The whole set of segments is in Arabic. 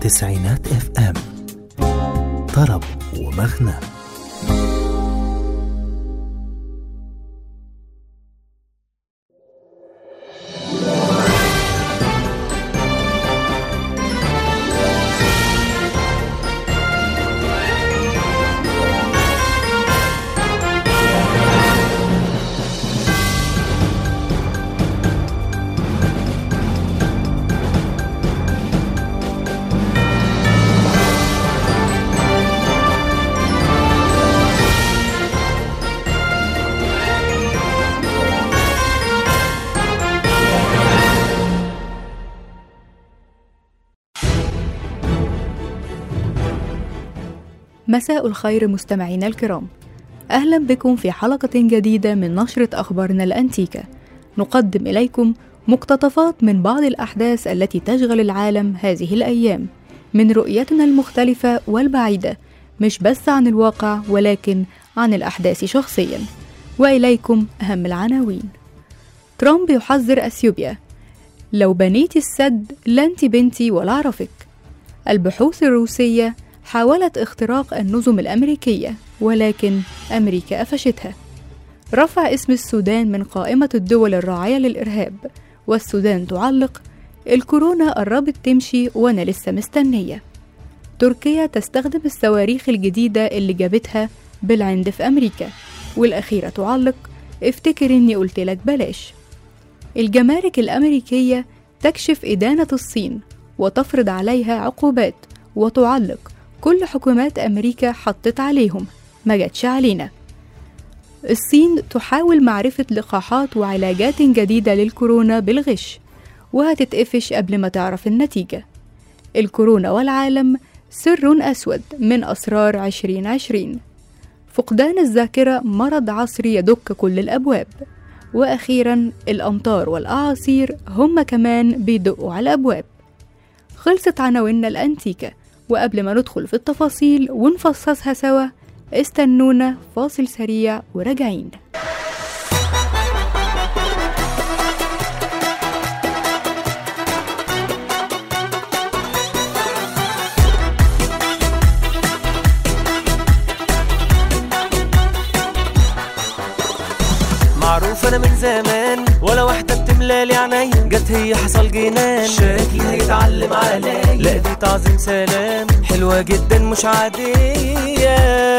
تسعينات FM. طرب ومغنى. مساء الخير مستمعينا الكرام، أهلا بكم في حلقة جديدة من نشرة أخبارنا الأنتيكة. نقدم إليكم مقتطفات من بعض الأحداث التي تشغل العالم هذه الأيام من رؤيتنا المختلفة والبعيدة، مش بس عن الواقع ولكن عن الأحداث شخصيا. وإليكم أهم العناوين. ترامب يحذر أثيوبيا: لو بنيتي السد لنت بنتي ولا أعرفك. البحوث الروسية حاولت اختراق النظم الأمريكية ولكن أمريكا قفشتها. رفع اسم السودان من قائمة الدول الراعية للإرهاب، والسودان تعلق: الكورونا قربت تمشي وأنا لسه مستنية. تركيا تستخدم الصواريخ الجديدة اللي جابتها بالعند في أمريكا، والأخيرة تعلق: افتكر إني قلتلك بلاش. الجمارك الأمريكية تكشف إدانة الصين وتفرض عليها عقوبات، وتعلق: كل حكومات أمريكا حطت عليهم ما جاتش علينا. الصين تحاول معرفة لقاحات وعلاجات جديدة للكورونا بالغش، وهتتقفش قبل ما تعرف النتيجة. الكورونا والعالم سر أسود من أسرار 2020. فقدان الذاكرة مرض عصري يدق كل الأبواب. وأخيرا الأمطار والأعاصير هم كمان بيدقوا على الأبواب. خلصت عناويننا الأنتيكة، وقبل ما ندخل في التفاصيل ونفصصها سوا استنونا فاصل سريع وراجعين. معروف انا من زمان ولا واحدة بتملالي عينيا، جت هي حصل جنان شكلي هيتعلم عليا، لا دي تعظيم سلام حلوة جدا مش عادية.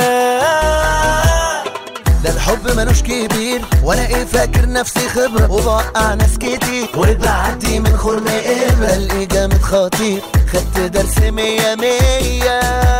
ده الحب ملوش كبير وانا ايه فاكر نفسي خبرة، وبوقع ناس كتير وبعدي من خرم إبرة. قلقي جامد خطير خدت درس 100.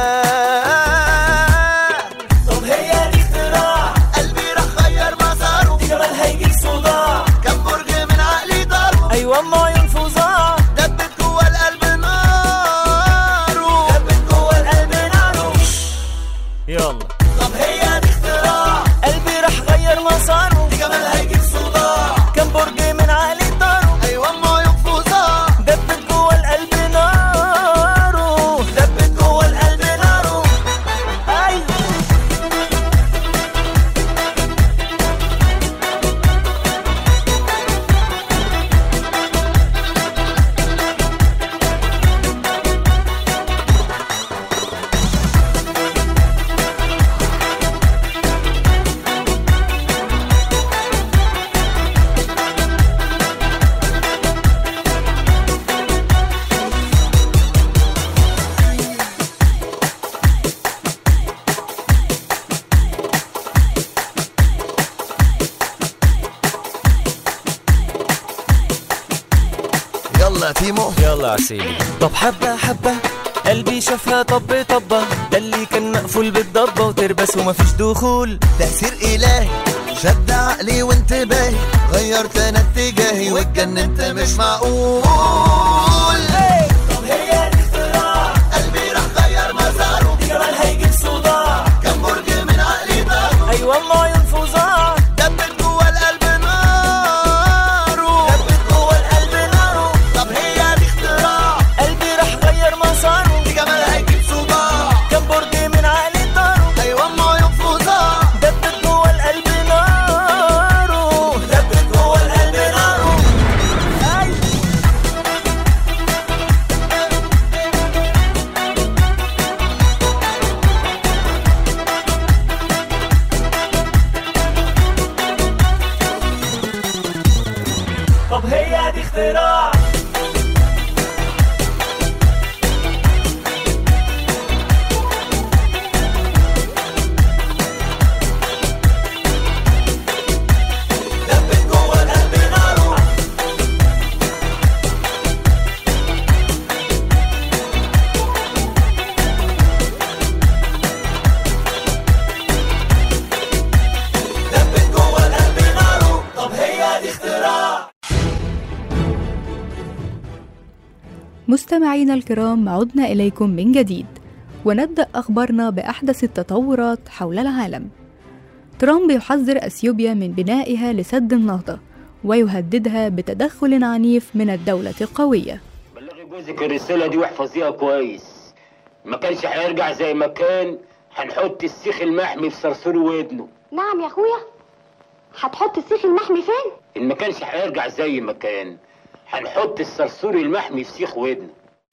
طب هي دي اختراع، قلبي راح غير مساره، دي جمال هيجيب صداع، كم برج من عقلي ضربه، ايوه ما عيون فظاع، دبت جوه القلب ناره، دبت جوه القلب ناره. يلا طب هي دي اختراع، قلبي راح غير مساره، دي جمال هيجيب صداع، كم برج من عقلي طاره، ايوه ما ينفذها، دبت جوه القلب ناره، دبت جوه القلب ناره. ايوه يلا تيمو يلا عسيلي. طب حبة حبة قلبي شافها طب طبة، ده اللي كان مقفول بالضبة وتربس ومفيش دخول. تأثير إلهي شد عقلي وانتباهي، غيرت انا اتجاهي واتجننت مش معقول. طب هي دي اختراع، قلبي راح غير مساره، دي جمال هيجيب صداع، كم برج من عقلي ضربه، ايوه ما عيون فظاع، دبت جوه القلب ناره، دبت جوه القلب ناره. طب هي دي اختراع، قلبي راح غير مساره، دي جمال هيجيب صداع، كم برج من عقلي طاره، ايوه ما ينفذها، دبت جوه القلب ناره، دبت جوه القلب ناره. ايوه مستمعينا الكرام، عدنا إليكم من جديد ونبدأ أخبارنا بأحدث التطورات حول العالم. ترامب يحذر أثيوبيا من بنائها لسد النهضة ويهددها بتدخل عنيف من الدولة القوية. بلغي جوزك الرسالة دي واحفظيها كويس، ما كانش هيرجع زي ما كان، هنحط السيخ المحمي في صرصور ودنه. نعم يا اخويا، هتحط السيخ المحمي فين؟ إن ما كانش هيرجع زي ما كان، هنحط الصرصور المحمي في سيخ ودنه.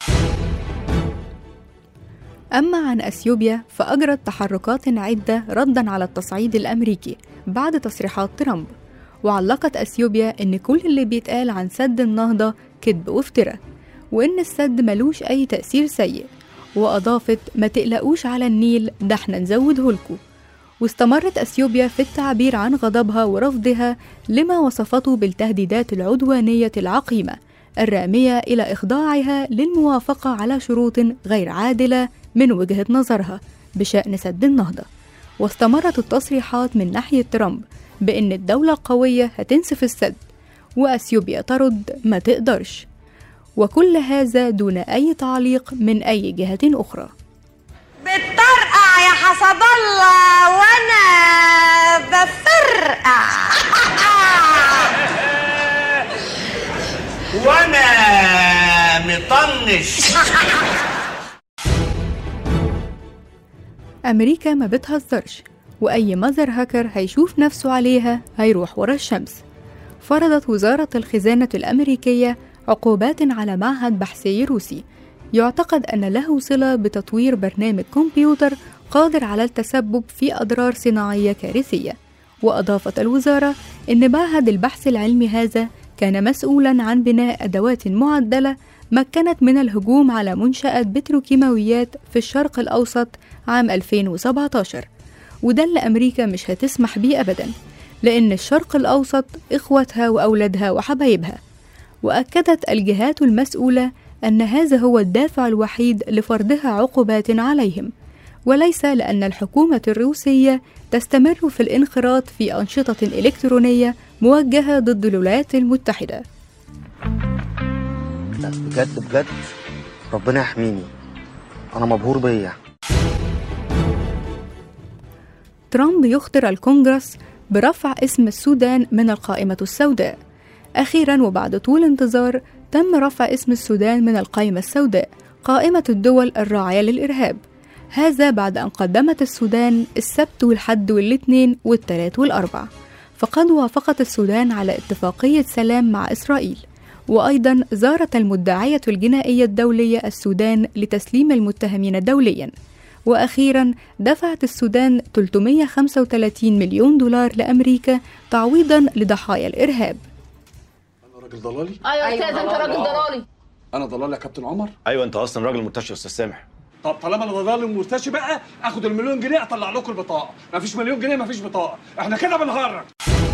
أما عن أثيوبيا فأجرت تحركات عدة رداً على التصعيد الأمريكي بعد تصريحات ترامب، وعلقت أثيوبيا إن كل اللي بيتقال عن سد النهضة كذب وافتراء، وإن السد ملوش أي تأثير سيء، وأضافت ما تقلقوش على النيل، ده احنا نزودهولكوا. واستمرت أثيوبيا في التعبير عن غضبها ورفضها لما وصفته بالتهديدات العدوانية العقيمة الرامية إلى إخضاعها للموافقة على شروط غير عادلة من وجهة نظرها بشأن سد النهضة. واستمرت التصريحات من ناحية ترامب بأن الدولة القوية هتنسف السد، وأثيوبيا ترد ما تقدرش، وكل هذا دون أي تعليق من أي جهة أخرى. بتطرقع يا حسب الله وانا بفرقع وانا مطنش. أمريكا ما بتهزرش، وأي مذر هاكر هيشوف نفسه عليها هيروح ورا الشمس. فرضت وزارة الخزانة الأمريكية عقوبات على معهد بحثي روسي يعتقد أن له صلة بتطوير برنامج كمبيوتر قادر على التسبب في أضرار صناعية كارثية. وأضافت الوزارة أن معهد البحث العلمي هذا كان مسؤولاً عن بناء أدوات معدلة مكنت من الهجوم على منشآت بتروكيماويات في الشرق الأوسط عام 2017، وده اللي أمريكا مش هتسمح بيه أبداً، لأن الشرق الأوسط إخوتها وأولادها وحبايبها. وأكدت الجهات المسؤولة أن هذا هو الدافع الوحيد لفرضها عقوبات عليهم، وليس لأن الحكومة الروسية تستمر في الانخراط في أنشطة إلكترونية موجهة ضد الولايات المتحدة. بجد بجد ربنا يحميني، أنا مبهور بيا. ترامب يخطر الكونغرس برفع اسم السودان من القائمة السوداء. أخيراً وبعد طول انتظار تم رفع اسم السودان من القائمة السوداء، قائمة الدول الراعية للإرهاب. هذا بعد أن قدمت السودان السبت والحد والاثنين والثلاث والأربع، فقد وافقت السودان على اتفاقية سلام مع إسرائيل. وأيضاً زارت المدعية الجنائية الدولية السودان لتسليم المتهمين دولياً. وأخيراً دفعت السودان 335 مليون دولار لأمريكا تعويضاً لضحايا الإرهاب. أنا راجل ضلالي؟ أيوة يا أستاذ، أنت راجل ضلالي. أنا ضلالي يا كابتن عمر؟ أيوة أنت أصلاً راجل مرتشي يا أستاذ سامح. طب طالما أنا ضلالي ومرتشي بقى آخد المليون جنيه أطلع لكم البطاقة. مفيش مليون جنيه مفيش بطاقة، إحنا كده بنهرج.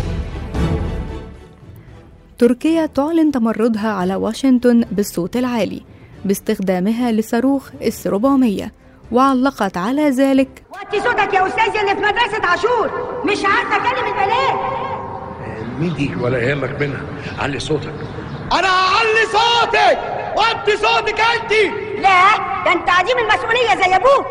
تركيا تعلن تمردها على واشنطن بالصوت العالي باستخدامها لصاروخ S-400، وعلقت على ذلك: وطي صوتك يا أستاذ اللي في مدرسة عاشور، مش عارفة أكلم البنات. مين دي؟ ولا يهمك منها، علي صوتك. أنا هعلي صوتك، وطي صوتك أنت. لا، ده أنت عديم المسؤولية زي أبوك.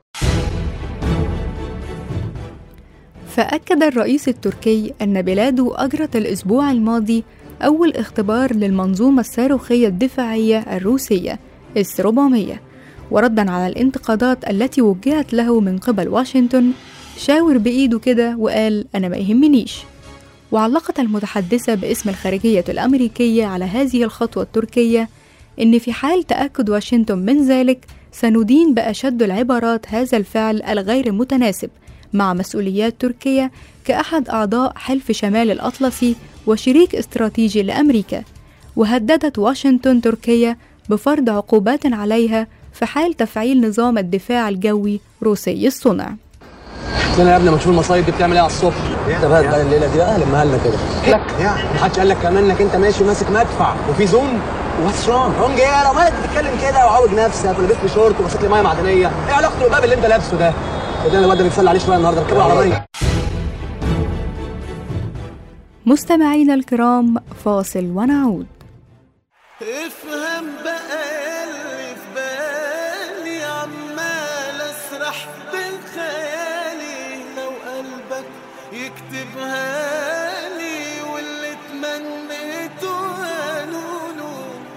فأكد الرئيس التركي أن بلاده أجرت الأسبوع الماضي أول اختبار للمنظومة الصاروخية الدفاعية الروسية S-400، وردا على الانتقادات التي وجهت له من قبل واشنطن شاور بإيده كده وقال: أنا ما يهمنيش. وعلقت المتحدثة باسم الخارجية الأمريكية على هذه الخطوة التركية إن في حال تأكد واشنطن من ذلك سندين بأشد العبارات هذا الفعل الغير متناسب مع مسؤوليات تركيا كأحد أعضاء حلف شمال الأطلسي وشريك استراتيجي لأمريكا. وهددت واشنطن تركيا بفرض عقوبات عليها في حال تفعيل نظام الدفاع الجوي روسي الصنع. انا يا ابني ما تشوف المصايب دي بتعمل ايه على الصبح؟ انت بقى الليله دي بقى لما لنا كده لك يعني محدش قال لك كمان انك انت ماشي ماسك مدفع وفي زون واتس رونج ايه لو مالك بتتكلم كده وعوج نفسك ولابس لي شورت وماسك لي ميه معدنيه؟ ايه علاقته بالباب اللي انت لابسه ده؟ ده الواد ده بيتصلي عليه شويه النهارده ركبوا العربيه. مستمعينا الكرام، فاصل ونعود. افهم بقى اسرح بخيالي لو قلبك يكتبها لي واللي تمنيته قالوله.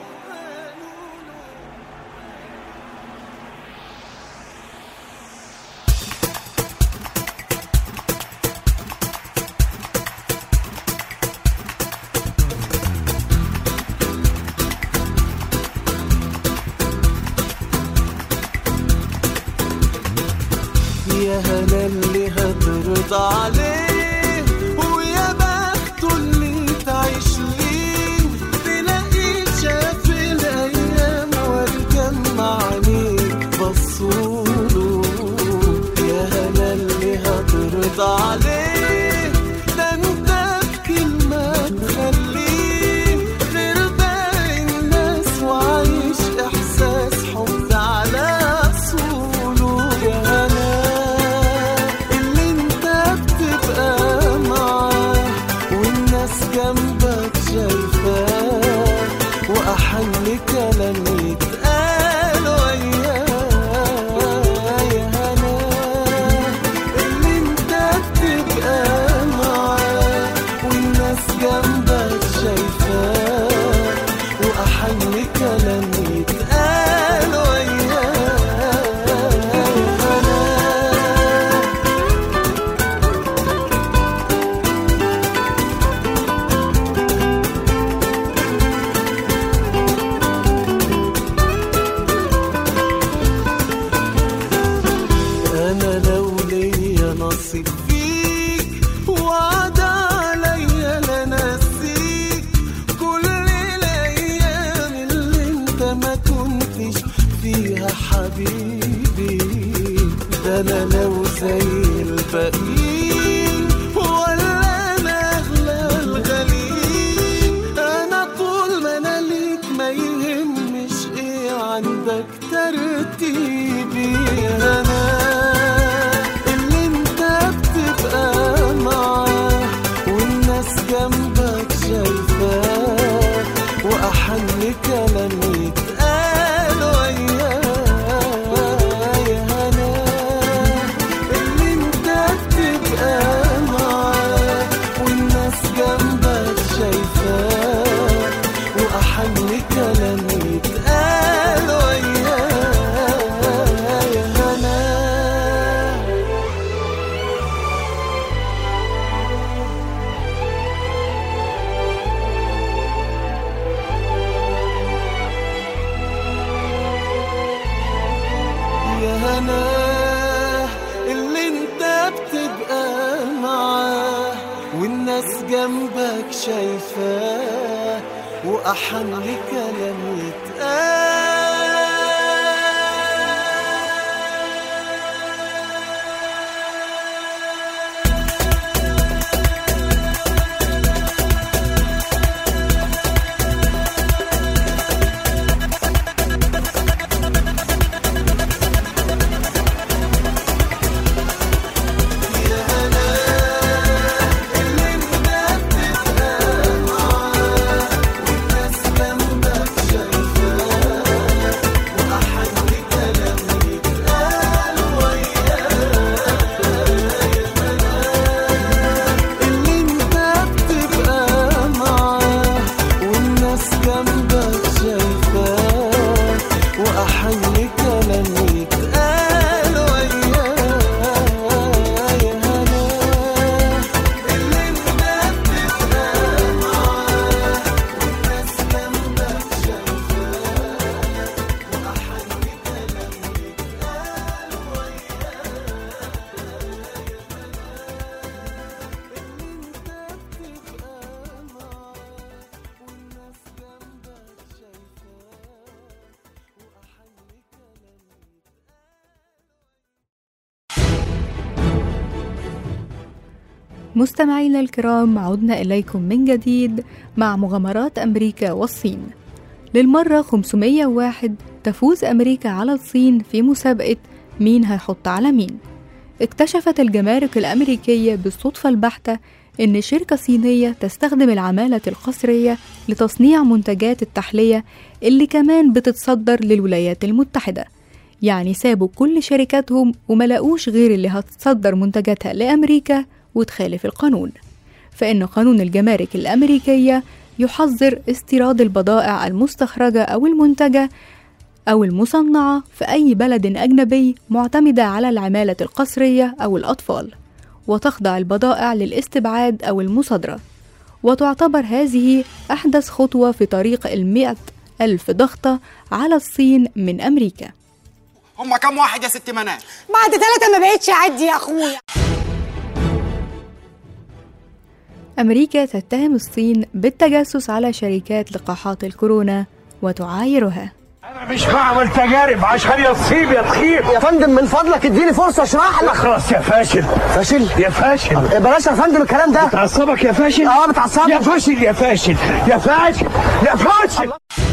يا هلا اللي هترضى عليه ويا بخته اللي تعيش ليه تلاقيه شاف الايام واتجمع عليك بصوله. يا هلا اللي هترضى عليه ده انت بكلمة تخليه غير باقي الناس وعايش احساس حب على اصوله. يا هلا جنبك شايفاه وأحن كلام يتقال وياه. يا هلا اللي انت بتبقى معاه والناس جنبك شايفاه وأحن كلام يتقال وياه. نصيب فيك وعد عليا لنسيك كل الايام اللي انت ما كنتش فيها حبيبي. ده انا لو زي الباقيين ولا انا اغلى الغاليين انا طول ما انا ليك ما يهمش ايه عندك ترتيبي. انا جنبك شايفاه وأحن كلام يتقال وياه. يا هلا اللي انت بتبقى معاه والناس جنبك شايفاه وأحن كلام يتقال وياه. يا هلا اللي انت بتبقى معاه والناس جنبك شايفاه وأحن كلام يتقال. مستمعينا الكرام، عدنا إليكم من جديد مع مغامرات أمريكا والصين. للمرة 501 تفوز أمريكا على الصين في مسابقة مين هيحط على مين. اكتشفت الجمارك الأمريكية بالصدفة البحتة إن شركة صينية تستخدم العمالة القسرية لتصنيع منتجات التحلية اللي كمان بتتصدر للولايات المتحدة. يعني سابوا كل شركاتهم وما لقوش غير اللي هتصدر منتجاتها لأمريكا وتخالف القانون، فإن قانون الجمارك الأمريكية يحظر استيراد البضائع المستخرجة أو المنتجة أو المصنعة في أي بلد أجنبي معتمدة على العمالة القسرية أو الأطفال، وتخضع البضائع للاستبعاد أو المصادرة. وتعتبر هذه أحدث خطوة في طريق 100,000 ضغطة على الصين من أمريكا. هما كم واحد يا ست منال؟ بعد 3 ما بقتش عدي يا أخويا. أمريكا تتهم الصين بالتجسس على شركات لقاحات الكورونا وتعايرها. أنا مش بعمل تجارب عشان يا تصيب يا تخيب. يا فندم من فضلك اديني فرصة اشرح لك. خلاص يا فاشل. فاشل؟ يا فاشل. بلاش يا فندم الكلام ده. بتعصبك يا فاشل؟ بتعصبك. يا فاشل يا فاشل يا فاشل يا فاشل.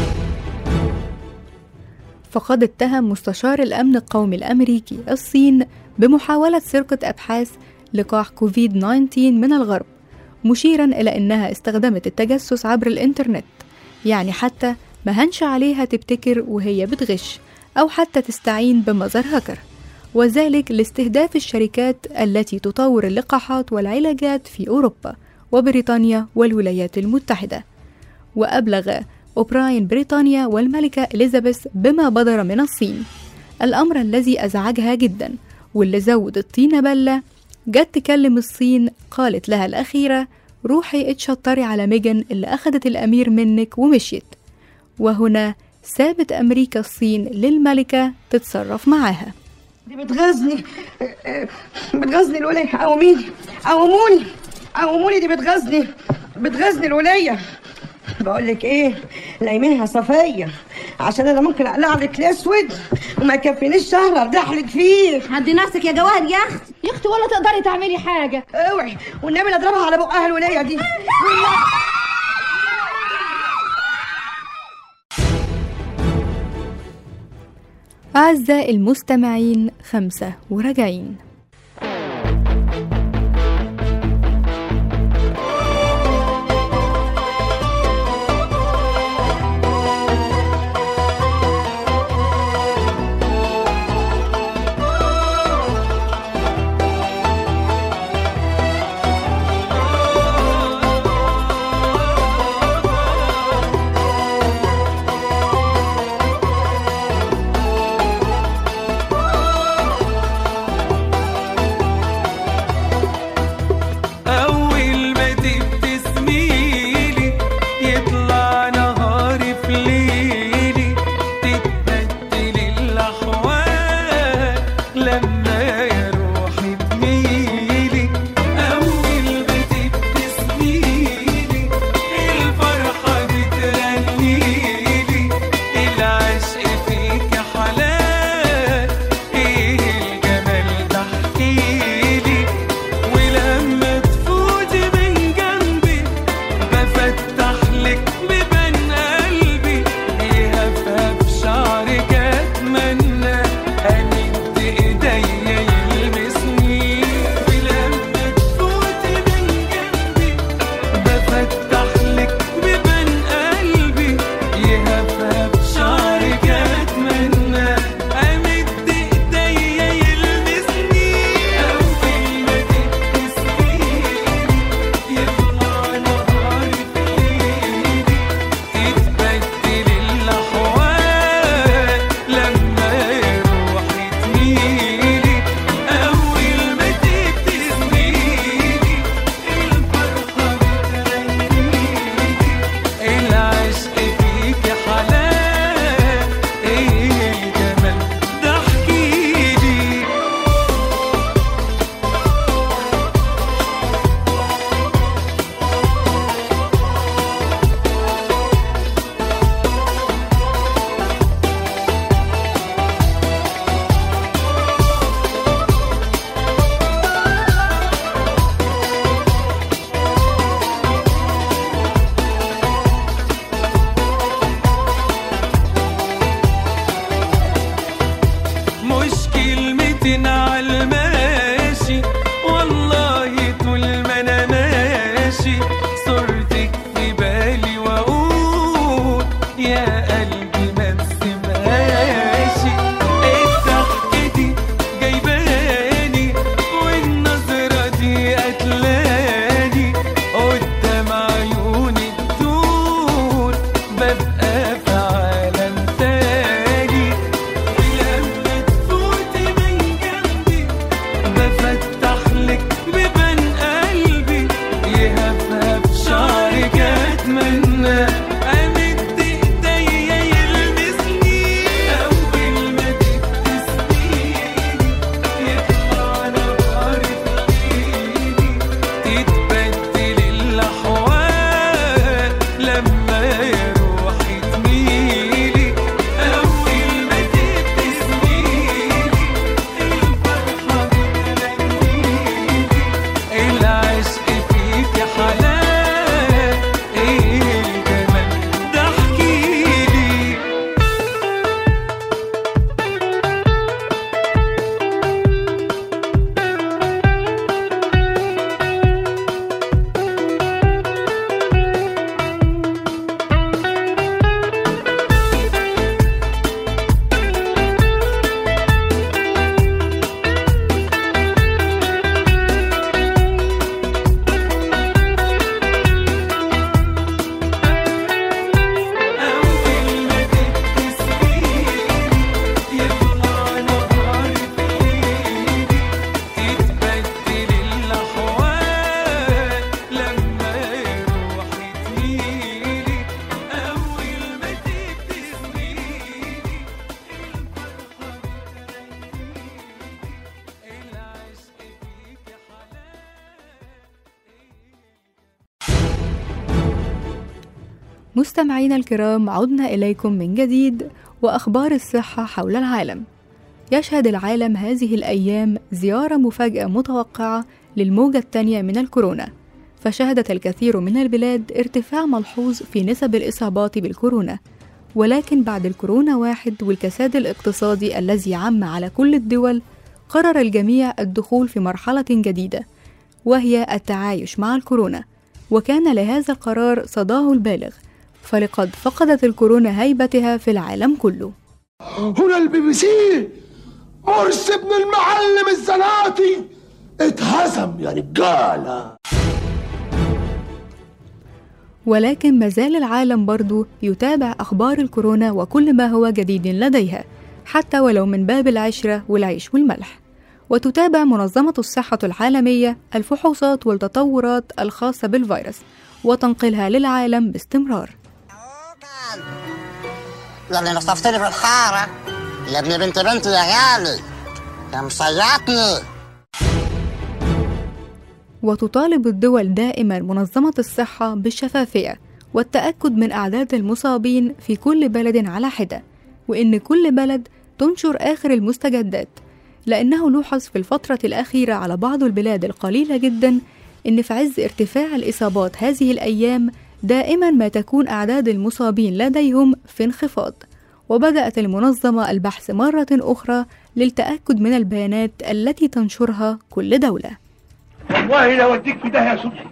فقد اتهم مستشار الأمن القومي الأمريكي الصين بمحاولة سرقة أبحاث لقاح كوفيد-19 من الغرب، مشيرا إلى أنها استخدمت التجسس عبر الإنترنت، يعني حتى ما هنش عليها تبتكر وهي بتغش أو حتى تستعين بمظهر هاكر، وذلك لاستهداف الشركات التي تطور اللقاحات والعلاجات في أوروبا وبريطانيا والولايات المتحدة. وأبلغ أوبراين بريطانيا والملكة إليزابيث بما بدر من الصين، الأمر الذي أزعجها جدا واللي زود الطينة بلة. جت تكلم الصين، قالت لها الأخيرة روحي اتشطري على ميجن اللي أخدت الأمير منك ومشيت. وهنا سابت أمريكا الصين للملكة تتصرف معاها. دي بتغزني الولية. قوموني دي بتغزني الولية. بقولك ايه، لايمينها صفية عشان انا ممكن اقلع لك الاسود وما يكفينيش شهر ارضحلك فيه. عدي نفسك يا جواهر يا اختي ولا تقدري تعملي حاجة. اوعي والنبي لا اضربها على بقها الولية دي. أعزائي المستمعين، 5 وراجعين. يا قلبي ما تسيبهاش. مستمعينا الكرام، عدنا إليكم من جديد وأخبار الصحة حول العالم. يشهد العالم هذه الأيام زيارة مفاجئة متوقعة للموجة الثانية من الكورونا، فشهدت الكثير من البلاد ارتفاع ملحوظ في نسب الإصابات بالكورونا. ولكن بعد الكورونا 1 والكساد الاقتصادي الذي عم على كل الدول، قرر الجميع الدخول في مرحلة جديدة وهي التعايش مع الكورونا، وكان لهذا القرار صداه البالغ، فلقد فقدت الكورونا هيبتها في العالم كله. هنا الBBC، مرسي ابن المعلم الزناتي اتهزم يا رجالة. ولكن مازال العالم برضو يتابع أخبار الكورونا وكل ما هو جديد لديها، حتى ولو من باب العشرة والعيش والملح. وتتابع منظمة الصحة العالمية الفحوصات والتطورات الخاصة بالفيروس وتنقلها للعالم باستمرار. يا اللي نصفتني في الحارة، يا ابن بنتي يا غالي، يا مصيعتني. وتطالب الدول دائما منظمة الصحة بالشفافية والتأكد من أعداد المصابين في كل بلد على حدة، وإن كل بلد تنشر آخر المستجدات، لأنه لوحظ في الفترة الأخيرة على بعض البلاد القليلة جدا إن في عز ارتفاع الإصابات هذه الأيام دائما ما تكون أعداد المصابين لديهم في انخفاض. وبدأت المنظمة البحث مرة أخرى للتأكد من البيانات التي تنشرها كل دولة. والله لو وديك في ده يا صبحي،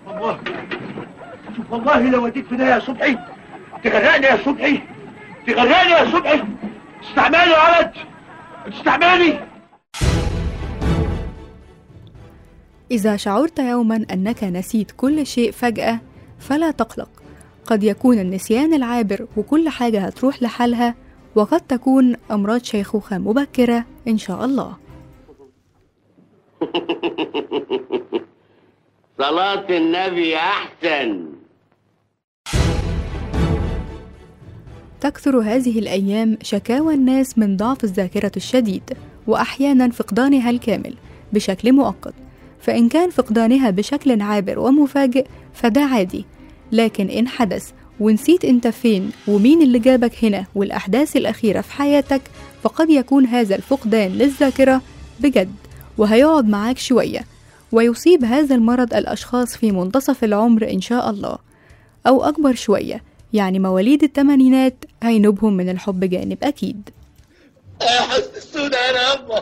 والله لو وديك في ده يا صبحي، تغرقني يا صبحي، تغرقني يا صبحي، تستعملني يا ولد، تستعملني. إذا شعرت يوما أنك نسيت كل شيء فجأة فلا تقلق، قد يكون النسيان العابر وكل حاجة هتروح لحالها، وقد تكون أمراض شيخوخة مبكرة إن شاء الله. صلاة النبي أحسن. تكثر هذه الأيام شكاوى الناس من ضعف الذاكرة الشديد، وأحيانا فقدانها الكامل بشكل مؤقت. فإن كان فقدانها بشكل عابر ومفاجئ فده عادي، لكن إن حدث ونسيت أنت فين ومين اللي جابك هنا والأحداث الأخيرة في حياتك، فقد يكون هذا الفقدان للذاكرة بجد، وهيقعد معاك شوية، ويصيب هذا المرض الأشخاص في منتصف العمر إن شاء الله، أو أكبر شوية، يعني مواليد الثمانينات هينوبهم من الحب جانب أكيد. حسستونا أنا أبا.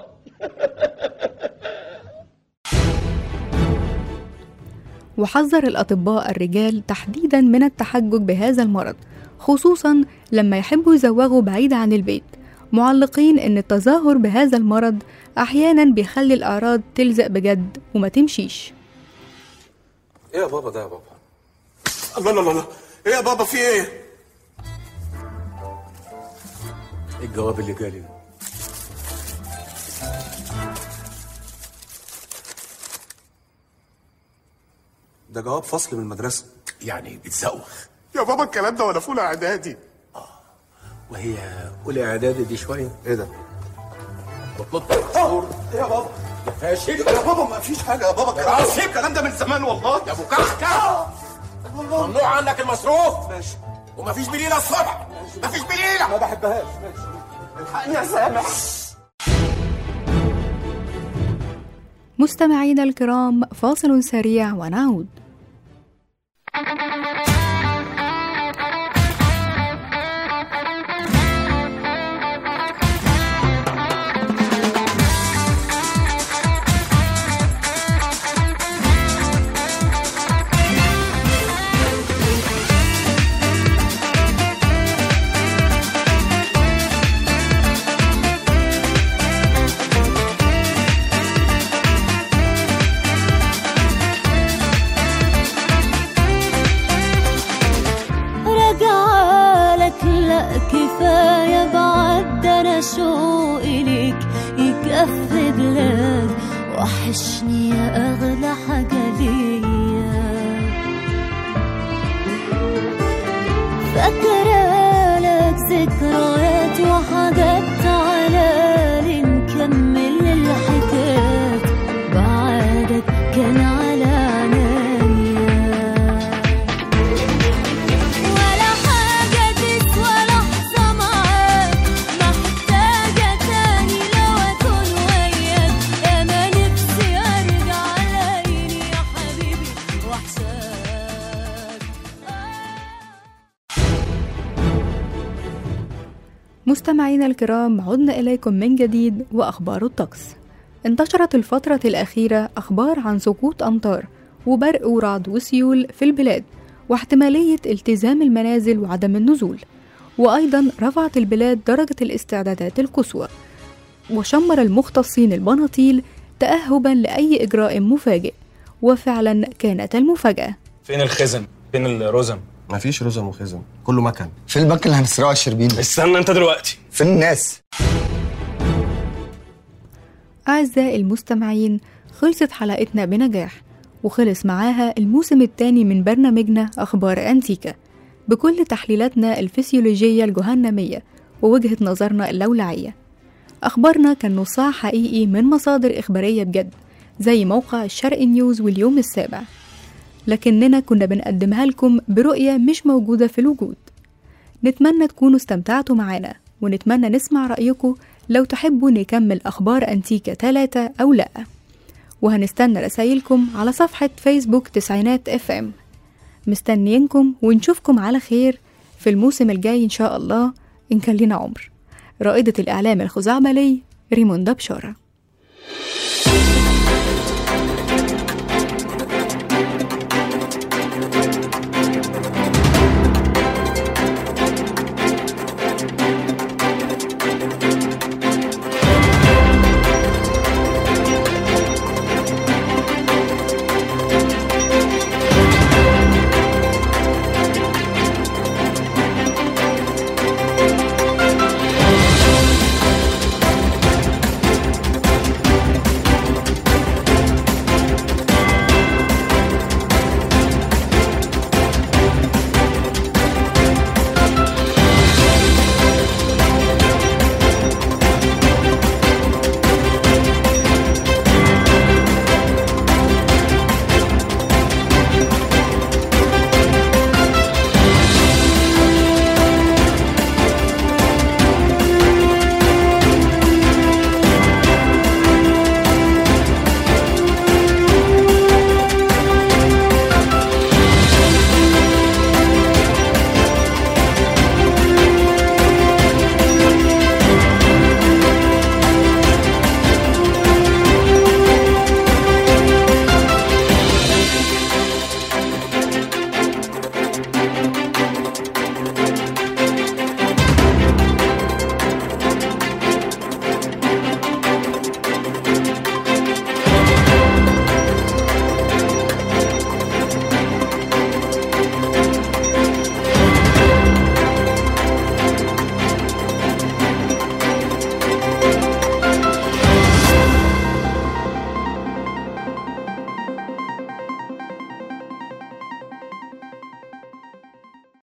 وحذر الأطباء الرجال تحديدا من التحجج بهذا المرض، خصوصا لما يحبوا يزوغوا بعيد عن البيت، معلقين إن التظاهر بهذا المرض أحيانا بيخلي الأعراض تلزق بجد وما تمشيش. إيه يا بابا ده يا بابا؟ الله الله الله، إيه يا بابا في إيه؟ إيه الجواب اللي جالي ده؟ ده جواب فصل من المدرسة. يعني بتزوخ يا بابا الكلام ده ولا في أولى إعدادي؟ وهي أولى إعدادي دي شوية؟ إيه ده؟ بطلت شهور. إيه يا بابا؟ يا فاشل يا بابا، ما فيش حاجة يا بابا، الكلام ده من زمان والله يا أبو كحكة. ممنوع عنك المصروف. ماشي. ومفيش بليلة الصبح. مفيش بليلة. ما بحبهاش. ماشي. الحقني يا سامح. مستمعينا الكرام، فاصل سريع ونعود. كفاية بعد أنا شوقي ليك يكفي بلاد، وحشني يا أغلى حاجة ليا. فاكرة لك ذكريات وحاجات، تعالى نكمل الحكايات، بعدك كان على عنايا ولا حاجة مستمعينا الكرام، عدنا إليكم من جديد وأخبار الطقس. انتشرت الفترة الأخيرة أخبار عن سقوط أمطار وبرق ورعد وسيول في البلاد، واحتمالية التزام المنازل وعدم النزول. وأيضا رفعت البلاد درجة الاستعدادات القصوى، وشمر المختصين البناطيل تأهبا لأي إجراء مفاجئ. وفعلا كانت المفاجأة. فين الخزن؟ فين الرزم؟ مفيش رزم وخزن، كله مكن. في البنك اللي هنسرقه الشربيني. استنى انت دلوقتي. فين الناس؟ أعزائي المستمعين، خلصت حلقتنا بنجاح، وخلص معاها الموسم الثاني من برنامجنا أخبار أنتيكا بكل تحليلاتنا الفسيولوجية الجهنمية ووجهة نظرنا اللولعية. أخبارنا كان نصها حقيقي من مصادر إخبارية بجد زي موقع الشرق نيوز واليوم السابع، لكننا كنا بنقدمها لكم برؤية مش موجودة في الوجود. نتمنى تكونوا استمتعتوا معانا، ونتمنى نسمع رأيكم لو تحبوا نكمل أخبار أنتيكا 3 أو لأ. وهنستنى رسايلكم على صفحة فيسبوك تسعينات FM. مستنيينكم ونشوفكم على خير في الموسم الجاي إن شاء الله إن كان لنا عمر. رائدة الإعلام الخزعبلي ريموندا بشارة.